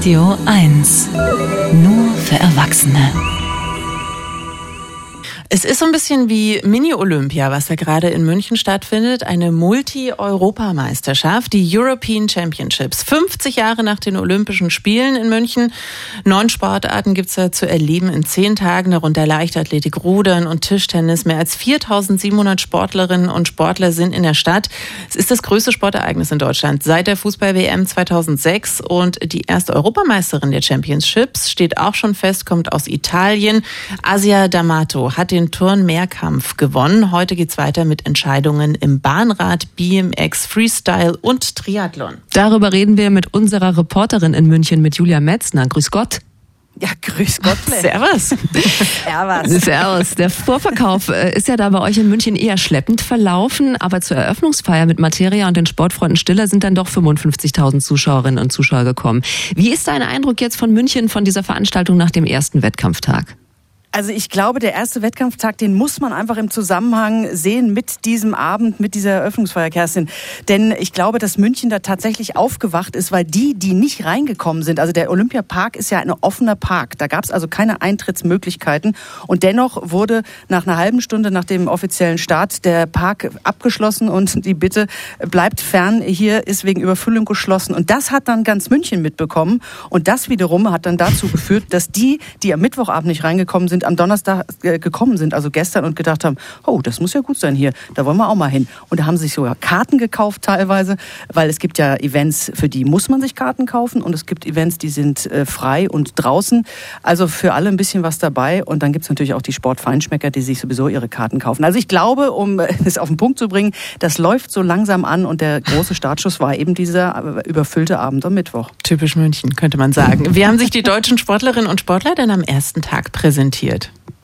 Radio 1. Nur für Erwachsene. Es ist so ein bisschen wie Mini-Olympia, was da gerade in München stattfindet. Eine Multi-Europameisterschaft, die European Championships. 50 Jahre nach den Olympischen Spielen in München. 9 Sportarten gibt's da zu erleben in 10 Tagen, darunter Leichtathletik, Rudern und Tischtennis. Mehr als 4.700 Sportlerinnen und Sportler sind in der Stadt. Es ist das größte Sportereignis in Deutschland seit der Fußball-WM 2006. Und die erste Europameisterin der Championships steht auch schon fest, kommt aus Italien. Asia D'Amato hat den Turn-Mehrkampf gewonnen. Heute geht's weiter mit Entscheidungen im Bahnrad, BMX, Freestyle und Triathlon. Darüber reden wir mit unserer Reporterin in München, mit Julia Metzner. Grüß Gott. Ja, grüß Gott. Servus. Servus. Der Vorverkauf ist ja da bei euch in München eher schleppend verlaufen, aber zur Eröffnungsfeier mit Materia und den Sportfreunden Stiller sind dann doch 55.000 Zuschauerinnen und Zuschauer gekommen. Wie ist dein Eindruck jetzt von München, von dieser Veranstaltung nach dem ersten Wettkampftag? Also ich glaube, der erste Wettkampftag, den muss man einfach im Zusammenhang sehen mit diesem Abend, mit dieser Eröffnungsfeier, Kerstin. Denn ich glaube, dass München da tatsächlich aufgewacht ist, weil die nicht reingekommen sind, also der Olympiapark ist ja ein offener Park, da gab es also keine Eintrittsmöglichkeiten und dennoch wurde nach einer halben Stunde nach dem offiziellen Start der Park abgeschlossen und die Bitte bleibt fern, hier ist wegen Überfüllung geschlossen. Und das hat dann ganz München mitbekommen und das wiederum hat dann dazu geführt, dass die am Mittwochabend nicht reingekommen sind, am Donnerstag gekommen sind, also gestern, und gedacht haben, oh, das muss ja gut sein hier, da wollen wir auch mal hin. Und da haben sie sich sogar Karten gekauft teilweise, weil es gibt ja Events, für die muss man sich Karten kaufen und es gibt Events, die sind frei und draußen. Also für alle ein bisschen was dabei und dann gibt es natürlich auch die Sportfeinschmecker, die sich sowieso ihre Karten kaufen. Also ich glaube, um es auf den Punkt zu bringen, das läuft so langsam an und der große Startschuss war eben dieser überfüllte Abend am Mittwoch. Typisch München, könnte man sagen. Wie haben sich die deutschen Sportlerinnen und Sportler denn am ersten Tag präsentiert?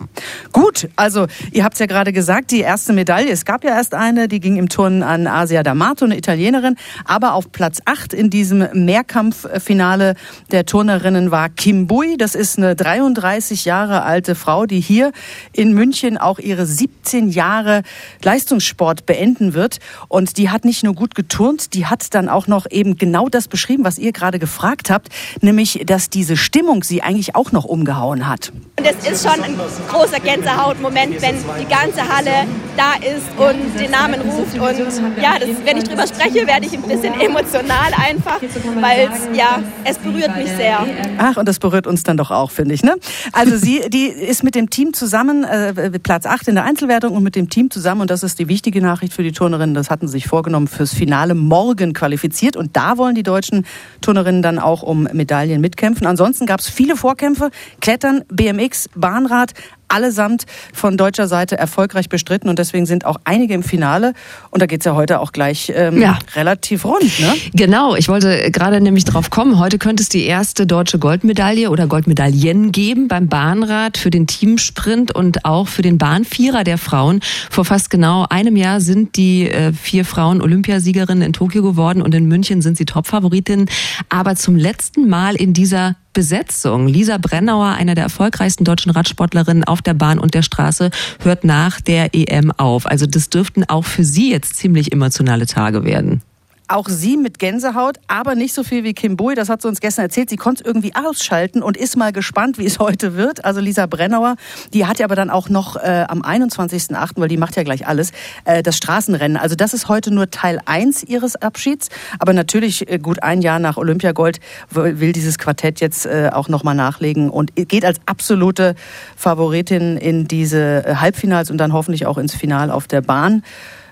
Gut, also ihr habt es ja gerade gesagt, die erste Medaille, es gab ja erst eine, die ging im Turnen an Asia D'Amato, eine Italienerin, aber auf Platz 8 in diesem Mehrkampffinale der Turnerinnen war Kim Bui. Das ist eine 33 Jahre alte Frau, die hier in München auch ihre 17 Jahre Leistungssport beenden wird und die hat nicht nur gut geturnt, die hat dann auch noch eben genau das beschrieben, was ihr gerade gefragt habt, nämlich, dass diese Stimmung sie eigentlich auch noch umgehauen hat. Und es ist schon ein großer Gänsehautmoment, wenn die ganze Halle da ist und den Namen ruft. Und ja, wenn ich drüber spreche, werde ich ein bisschen emotional einfach, weil es berührt mich sehr. Ach, und das berührt uns dann doch auch, finde ich, ne? Also die ist mit dem Team zusammen, Platz 8 in der Einzelwertung und mit dem Team zusammen, und das ist die wichtige Nachricht für die Turnerinnen, das hatten sie sich vorgenommen, fürs Finale morgen qualifiziert. Und da wollen die deutschen Turnerinnen dann auch um Medaillen mitkämpfen. Ansonsten gab es viele Vorkämpfe, Klettern, BMX, Bahnrad, allesamt von deutscher Seite erfolgreich bestritten und deswegen sind auch einige im Finale und da geht's ja heute auch gleich relativ rund, ne? Genau, ich wollte gerade nämlich drauf kommen. Heute könnte es die erste deutsche Goldmedaille oder Goldmedaillen geben beim Bahnrad für den Teamsprint und auch für den Bahnvierer der Frauen. Vor fast genau einem Jahr sind die 4 Frauen Olympiasiegerinnen in Tokio geworden und in München sind sie Topfavoritinnen, aber zum letzten Mal in dieser Besetzung. Lisa Brennauer, einer der erfolgreichsten deutschen Radsportlerinnen auf der Bahn und der Straße, hört nach der EM auf. Also das dürften auch für sie jetzt ziemlich emotionale Tage werden. Auch sie mit Gänsehaut, aber nicht so viel wie Kim Bui. Das hat sie uns gestern erzählt. Sie konnte es irgendwie ausschalten und ist mal gespannt, wie es heute wird. Also Lisa Brennauer, die hat ja aber dann auch noch am 21.08., weil die macht ja gleich alles, das Straßenrennen. Also das ist heute nur Teil 1 ihres Abschieds. Aber natürlich gut ein Jahr nach Olympiagold will dieses Quartett jetzt auch nochmal nachlegen und geht als absolute Favoritin in diese Halbfinals und dann hoffentlich auch ins Finale auf der Bahn.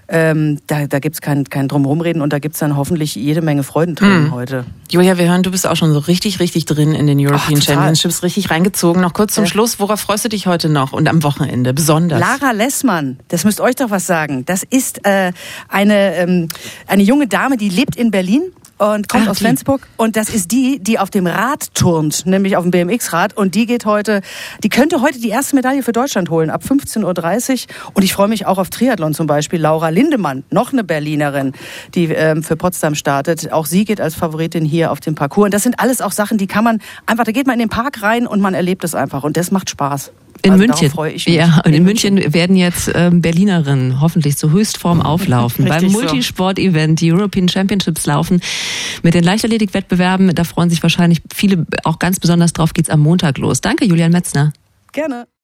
Da gibt's kein Drumherumreden und da gibt's dann hoffentlich jede Menge Freudentränen heute. Julia, wir hören, du bist auch schon so richtig drin in den European Championships, richtig reingezogen. Noch kurz zum Schluss, worauf freust du dich heute noch und am Wochenende besonders? Lara Lessmann, das müsst euch doch was sagen. Das ist eine junge Dame, die lebt in Berlin und kommt aus Flensburg und das ist die auf dem Rad turnt, nämlich auf dem BMX-Rad und die könnte heute die erste Medaille für Deutschland holen, ab 15.30 Uhr und ich freue mich auch auf Triathlon zum Beispiel. Laura Lindemann, noch eine Berlinerin, die für Potsdam startet, auch sie geht als Favoritin hier auf dem Parcours und das sind alles auch Sachen, die kann man einfach, da geht man in den Park rein und man erlebt es einfach und das macht Spaß. In also München. Freue ich mich. Ja, und in München werden jetzt Berlinerinnen hoffentlich zur Höchstform auflaufen. Beim Multisport-Event, die European Championships laufen mit den Leichtathletik-Wettbewerben. Da freuen sich wahrscheinlich viele auch ganz besonders drauf. Geht's am Montag los. Danke, Julian Metzner. Gerne.